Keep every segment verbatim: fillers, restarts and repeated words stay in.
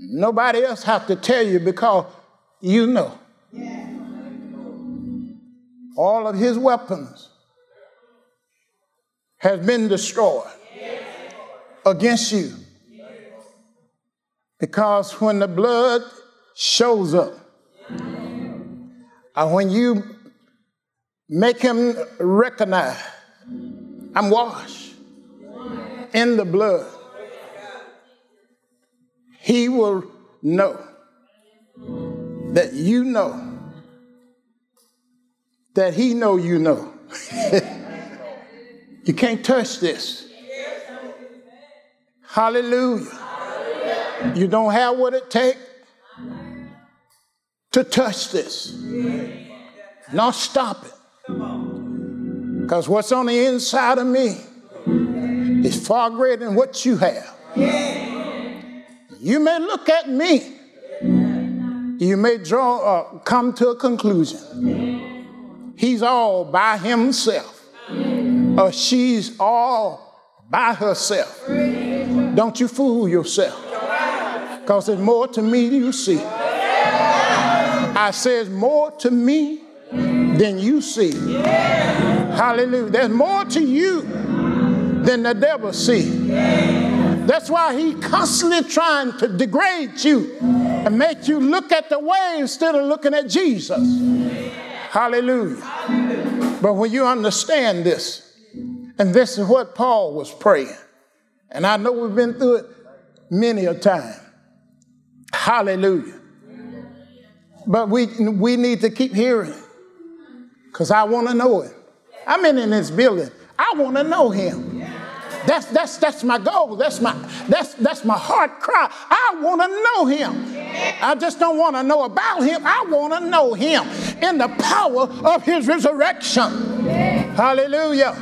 Nobody else have to tell you because you know. All of his weapons has been destroyed against you. Because when the blood shows up, or when you make him recognize, I'm washed in the blood, he will know that you know that he know you know. You can't touch this. Hallelujah. You don't have what it takes to touch this. Not stop it. Because what's on the inside of me is far greater than what you have. You may look at me. You may draw, uh, come to a conclusion. He's all by himself. Or she's all by herself. Don't you fool yourself. Because there's more to me than you see. I says more to me than you see. Hallelujah. There's more to you than the devil see. That's why he constantly trying to degrade you and make you look at the way instead of looking at Jesus. Hallelujah. But when you understand this, and this is what Paul was praying, and I know we've been through it many a time. Hallelujah. But we we need to keep hearing, because I want to know him. I'm in, in this building. I want to know him. That's that's that's my goal. That's my that's that's my heart cry. I want to know him. I just don't want to know about him. I want to know him in the power of his resurrection. Hallelujah.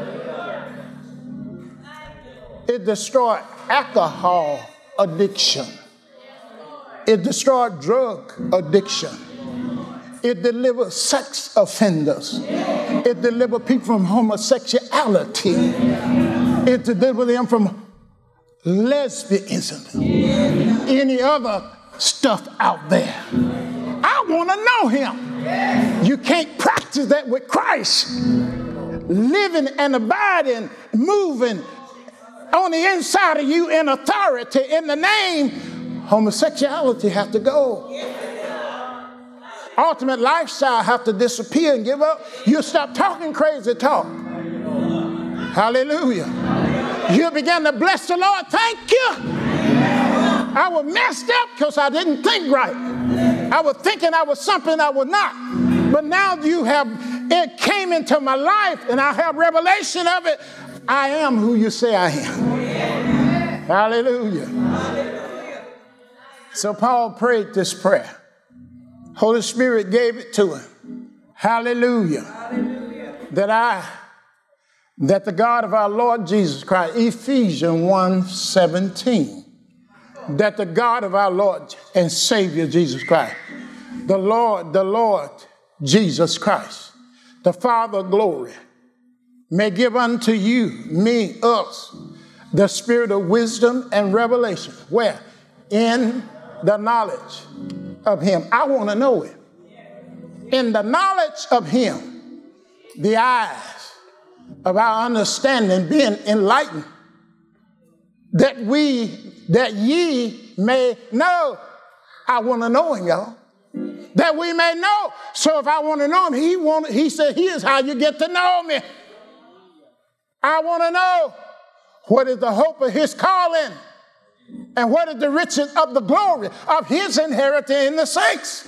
It destroyed alcohol addiction. It destroyed drug addiction. It delivered sex offenders. It delivered people from homosexuality. It delivered them from lesbianism. Any other stuff out there. I want to know him. You can't practice that with Christ. Living and abiding, moving on the inside of you in authority, in the name, homosexuality have to go. Ultimate lifestyle have to disappear and give up. You stop talking crazy talk. Hallelujah. You begin to bless the Lord. Thank you. I was messed up because I didn't think right. I was thinking I was something I was not. But now you have, it came into my life and I have revelation of it. I am who you say I am. Hallelujah. So Paul prayed this prayer. Holy Spirit gave it to him. Hallelujah. Hallelujah. That I, that the God of our Lord Jesus Christ, Ephesians one seventeen, that the God of our Lord and Savior Jesus Christ, the Lord, the Lord Jesus Christ, the Father of glory, may give unto you, me, us, the spirit of wisdom and revelation. Where? In the knowledge of him. I want to know him. In the knowledge of him, the eyes of our understanding being enlightened, that we, that ye may know. I want to know him, y'all. That we may know. So if I want to know him, he want, he said, here's how you get to know me. I want to know what is the hope of his calling and what is the riches of the glory of his inheritance in the saints.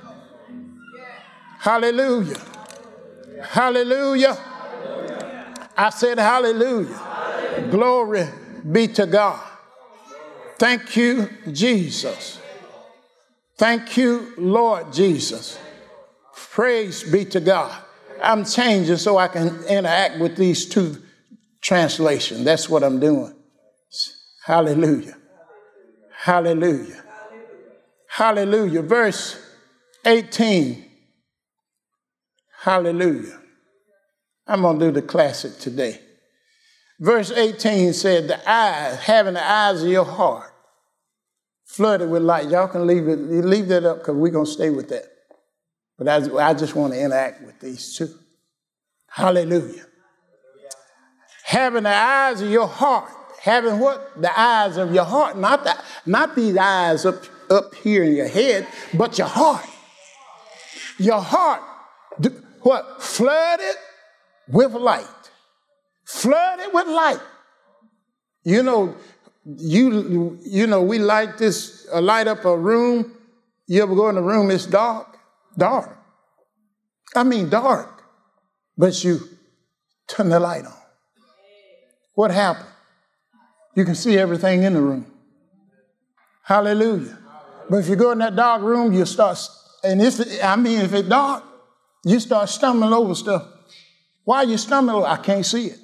Hallelujah. Hallelujah. I said hallelujah. Hallelujah. Glory be to God. Thank you, Jesus. Thank you, Lord Jesus. Praise be to God. I'm changing so I can interact with these two translations. That's what I'm doing. Hallelujah. Hallelujah. Hallelujah. Verse eighteen. Hallelujah. I'm going to do the classic today. Verse eighteen said, the eyes, having the eyes of your heart Flooded with light. Y'all can leave it, leave that up because we're going to stay with that. But I, I just want to interact with these two. Hallelujah. Having the eyes of your heart. Having what? The eyes of your heart. Not, the, not these eyes up, up here in your head, but your heart. Your heart. What? Flooded with light. Flooded with light. You know, you you know, we light this, uh, light up a room. You ever go in a room, it's dark? Dark. I mean dark. But you turn the light on. What happened? You can see everything in the room. Hallelujah. But if you go in that dark room, you start, and if it, I mean, if it's dark, you start stumbling over stuff. Why are you stumbling over? I can't see it.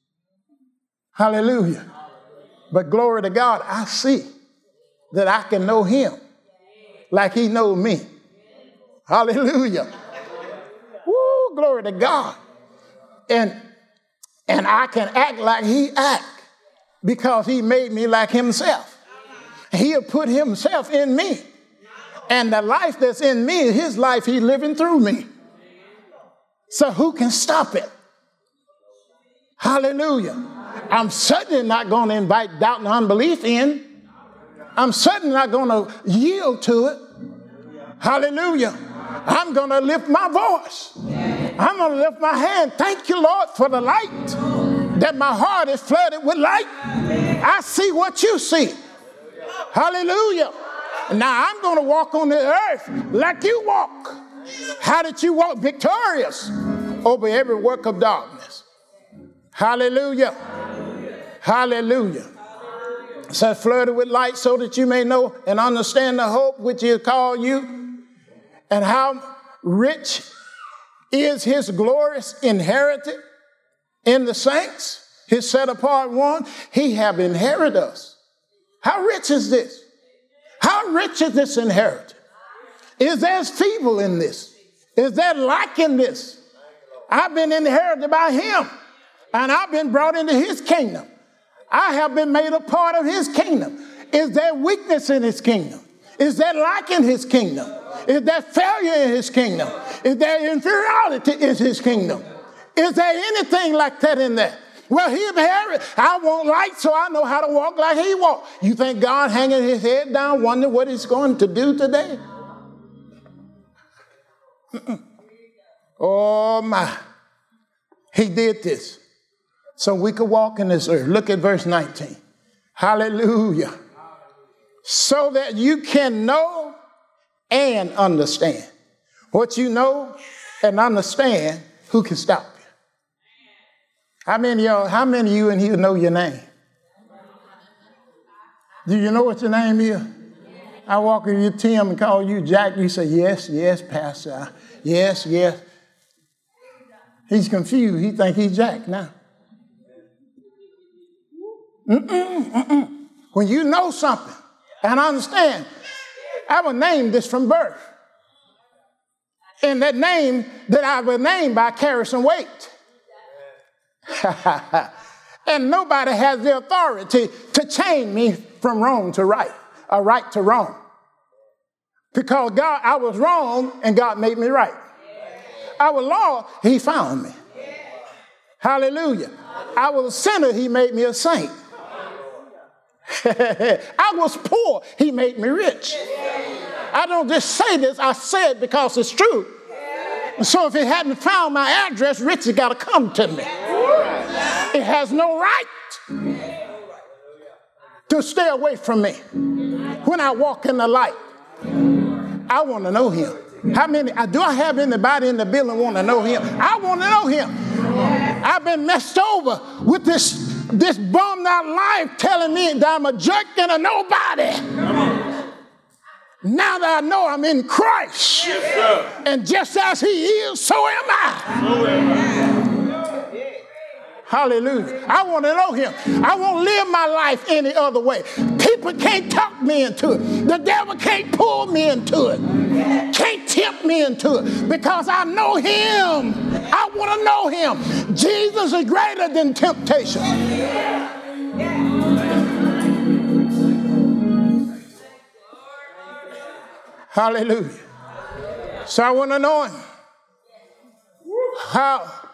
Hallelujah. But glory to God, I see that I can know him like he knows me. Hallelujah. Woo, glory to God. And, and I can act like he act because he made me like himself. He'll put himself in me. And the life that's in me is his life he's living through me. So who can stop it? Hallelujah. I'm certainly not going to invite doubt and unbelief in. I'm certainly not going to yield to it. Hallelujah. I'm going to lift my voice. I'm going to lift my hand. Thank you, Lord, for the light. That my heart is flooded with light. I see what you see. Hallelujah. Now I'm going to walk on the earth like you walk. How did you walk? Victorious over every work of darkness. Hallelujah. Hallelujah. It says flooded with light so that you may know and understand the hope which he has called you and how rich is his glorious inheritance in the saints, his set apart one. He have inherited us. How rich is this? How rich is this inheritance? Is there feeble in this? Is there lack in this? I've been inherited by him, and I've been brought into his kingdom. I have been made a part of his kingdom. Is there weakness in his kingdom? Is there lack in his kingdom? Is there failure in his kingdom? Is there inferiority in his kingdom? Is there anything like that in there? Well, he inherited. I want light so I know how to walk like he walked. You think God hanging his head down, wondering what he's going to do today? Mm-mm. Oh, my. He did this so we could walk in this earth. Look at verse nineteen. Hallelujah. So that you can know and understand. What you know and understand, who can stop you? How many of y'all, how many of you in here know your name? Do you know what your name is? I walk in you, Tim, and call you Jack. You say, yes, yes, Pastor. Yes, yes. He's confused. He think he's Jack now. Mm-mm, mm-mm. When you know something and understand, I was named this from birth. And that name that I was named by carries some weight. And nobody has the authority to change me from wrong to right, or right to wrong. Because God, I was wrong and God made me right. I was lost, he found me. Hallelujah. I was a sinner, he made me a saint. I was poor, he made me rich. I don't just say this, I say it because it's true. So if he hadn't found my address, Richard got to come to me. It has no right to stay away from me when I walk in the light. I want to know him. How many, do I have anybody in the building want to know him? I want to know him. I've been messed over with this, this bummed out life telling me that I'm a jerk and a nobody. Now that I know I'm in Christ, yes, and just as he is, so am I. So am I. Hallelujah. I want to know him. I won't live my life any other way. People can't talk me into it. The devil can't pull me into it. Can't tempt me into it because I know him. I want to know him. Jesus is greater than temptation. Hallelujah. So I want to know how